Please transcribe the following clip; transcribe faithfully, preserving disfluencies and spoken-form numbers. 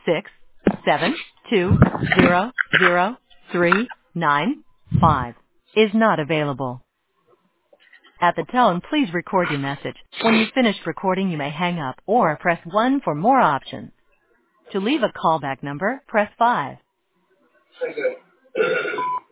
six seven two zero zero three nine five is not available. At the tone, please record your message. When you've finished recording, you may hang up or press one for more options. To leave a callback number, press five.